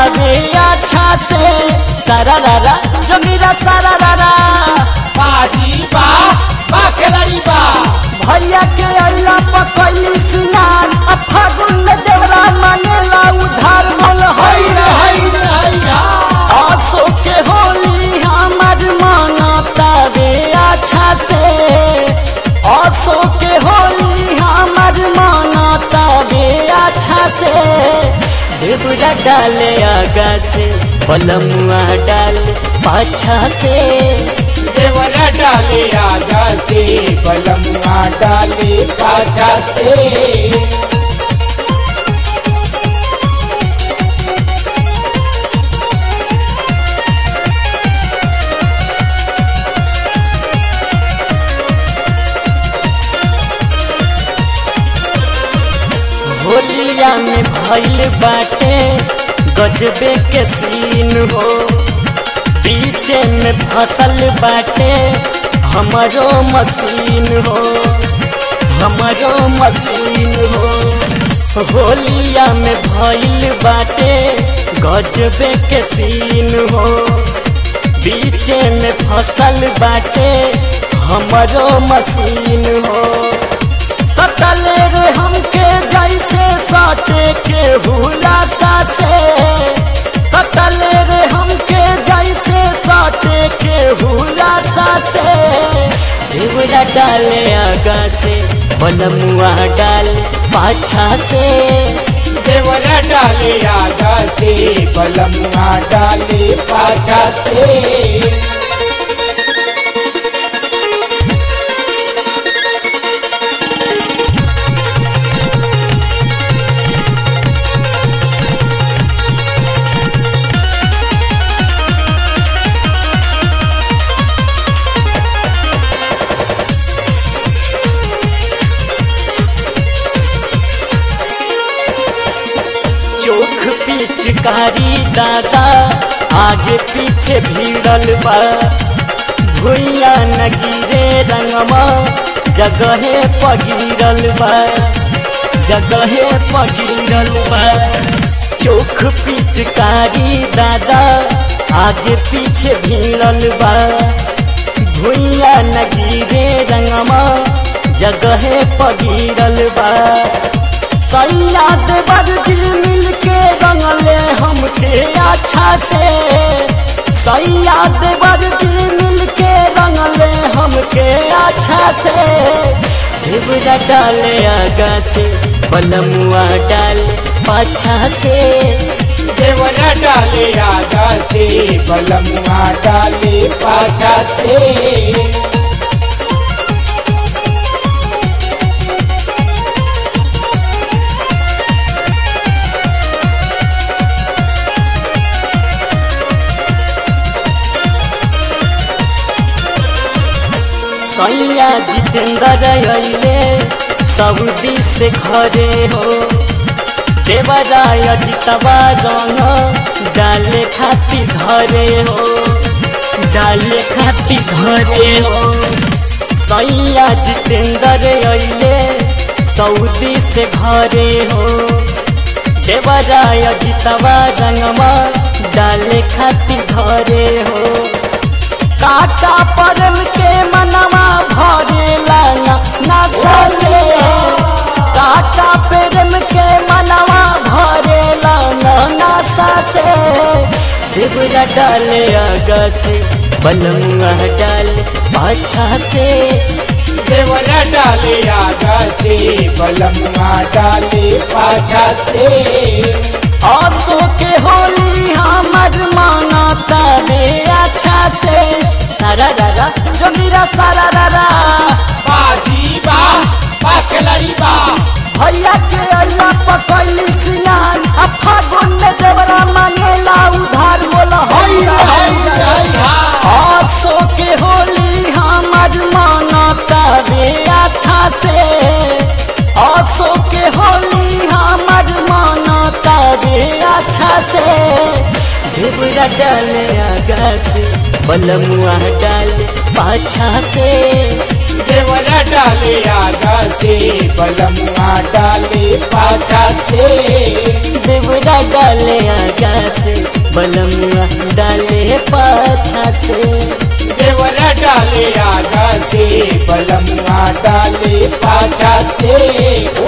तारे अच्छा से सारा रारा जोगिरा सारा रारा बाजी बा खिलाड़ी बा भैया के अल्लाह पकैली सिंगार आ फागुन में देवरा मांगेला उधार बोल हई रे हई रे हई हा आसो के होली हमार मानता रे अच्छा से आसो के होली हमार मानता रे अच्छा से देवरा डाले आगा से बलमुआ डाले पाछा से देवरा डाले आगा से बलमुआ डाले पाछा से होलिया में भइल बाटे गजबे के सीन हो बीचे में फसल बाटे हमारो मशीन हो हमारो मशीन हो होलिया में भइल बाटे गजबे के सीन हो बीचे में फसल बाटे हमारो मशीन हो सटले रे हमके जैसे सटे के हुलासा से सटले रे हमके जैसे सटे के हुलासा से देवरा डाले आगा से बलमुआ डाले पाछा से देवरा डाले आगा से बलमुआ डाले पाछा से चोख पिचकारी दादा आगे पीछे भीड़ल बा भुइया न गिरे रंगमा जगहे पगिरल बा जगहे पगिरल बा चोख पिचकारी दादा आगे पीछे भीड़ल बा भुइया न गिरे रंगमा जगहे पगिरल बा सैयाद बरजी मिल के रंगले हमके अच्छा से सैयाद बरजी मिल के रंगले हमके अच्छा से देवरा डाले आगा से बलमुआ डाले पाछा से देवरा डाले आगा से बलमुआ डाले पाछा से सैया जितेंद्र अइले सऊदी से घरे हो देवरा अजितवा रंग डाले खाती घरे हो डाले खाती घरे हो सैया जितेंद्र अइले सऊदी से घरे हो देवरा अजितवा रंगवा डाले खाती घरे हो काका परम के मनवा भरेला नशा से काका परम के मनवा भरेला नशा से देवरा डाले आगा से बलमुआ डाले पाछा से देवरा डाले आगा से बलमुआ डाले पाछा से आसो के होली हमर मानता रे अच्छा से सारा रारा जोगिरा सारा रारा बाजी बा खिलाड़ी बा भैया के अल्लाह पकैली सिंगार आ फागुन में देवरा मांगेला उधार बोला हई रे हई रे हई हा आसो के होली हमर मानता रे अच्छा से आसो के होली हमर मानता रे अच्छा से देवरा डाले आगा से बलमुआ डाले पाछा से देवरा डाले आगा से बलमुआ डाले पाछा से देवरा डाले आगा से बलमुआ डाले पाछा से देवरा डाले आगा से बलमुआ डाले पाछा से